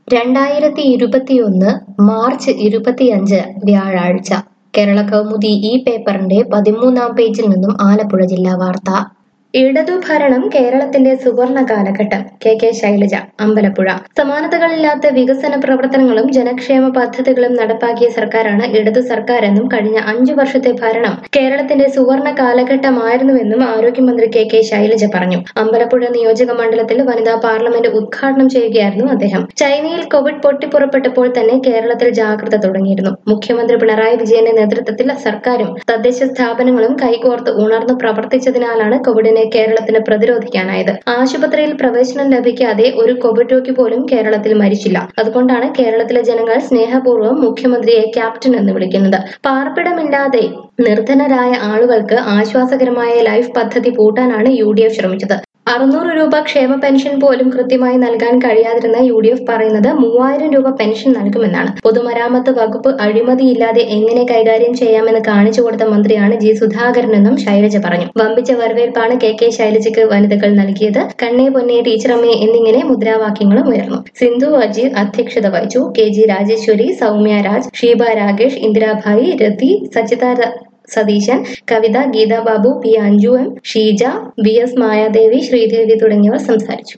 2021 March 25 വ്യാഴാഴ്ച കേരള കൗമുദി ഈ പേപ്പറിന്റെ 13-ാം പേജിൽ നിന്നും ആലപ്പുഴ ജില്ലാ വാർത്ത. ഇടതുഭരണം കേരളത്തിന്റെ സുവർണ കാലഘട്ടം. കെ ശൈലജ, അമ്പലപ്പുഴ. സമാനതകളില്ലാത്ത വികസന പ്രവർത്തനങ്ങളും ജനക്ഷേമ പദ്ധതികളും നടപ്പാക്കിയ സർക്കാരാണ് ഇടതു സർക്കാരെന്നും കഴിഞ്ഞ 5 വർഷത്തെ ഭരണം കേരളത്തിന്റെ സുവർണ കാലഘട്ടമായിരുന്നുവെന്നും ആരോഗ്യമന്ത്രി കെ ശൈലജ പറഞ്ഞു. അമ്പലപ്പുഴ നിയോജക മണ്ഡലത്തിൽ വനിതാ പാർലമെന്റ് ഉദ്ഘാടനം ചെയ്യുകയായിരുന്നു അദ്ദേഹം. ചൈനയിൽ കോവിഡ് പൊട്ടിപ്പുറപ്പെട്ടപ്പോൾ തന്നെ കേരളത്തിൽ ജാഗ്രത തുടങ്ങിയിരുന്നു. മുഖ്യമന്ത്രി പിണറായി വിജയന്റെ നേതൃത്വത്തിൽ സർക്കാരും തദ്ദേശ സ്ഥാപനങ്ങളും കൈകോർത്ത് ഉണർന്നു പ്രവർത്തിച്ചതിനാലാണ് കോവിഡിനെ കേരളത്തിന് പ്രതിരോധിക്കാനായത്. ആശുപത്രിയിൽ പ്രവേശനം ലഭിക്കാതെ ഒരു കോവിഡ് രോഗി പോലും കേരളത്തിൽ മരിച്ചില്ല. അതുകൊണ്ടാണ് കേരളത്തിലെ ജനങ്ങൾ സ്നേഹപൂർവ്വം മുഖ്യമന്ത്രിയെ ക്യാപ്റ്റൻ എന്ന് വിളിക്കുന്നത്. പാർപ്പിടമില്ലാതെ നിർധനരായ ആളുകൾക്ക് ആശ്വാസകരമായ ലൈഫ് പദ്ധതി പൂട്ടാനാണ് UDF ശ്രമിച്ചത്. 600 രൂപ ക്ഷേമ പെൻഷൻ പോലും കൃത്യമായി നൽകാൻ കഴിയാതിരുന്ന UDF പറയുന്നത് 3000 രൂപ പെൻഷൻ നൽകുമെന്നാണ്. പൊതുമരാമത്ത് വകുപ്പ് അഴിമതിയില്ലാതെ എങ്ങനെ കൈകാര്യം ചെയ്യാമെന്ന് കാണിച്ചു കൊടുത്ത മന്ത്രിയാണ് G സുധാകരനെന്നും ശൈലജ പറഞ്ഞു. വമ്പിച്ച വരവേൽപ്പാണ് കെ ശൈലജയ്ക്ക് വനിതകൾ നൽകിയത്. കണ്ണേ പൊന്നേ ടീച്ചറമ്മേ എന്നിങ്ങനെ മുദ്രാവാക്യങ്ങളും ഉയർന്നു. സിന്ധു അജീർ അധ്യക്ഷത വഹിച്ചു. KG രാജേശ്വരി, സൗമ്യ രാജ്, ഷീബ രാകേഷ്, ഇന്ദിരാഭായി, രതി, സച്ചിത സതീശൻ, കവിത, Gita Babu, P. Anju M, Sheeja, VS Mayadevi, Sridevi തുടങ്ങിയവർ സംസാരിച്ചു.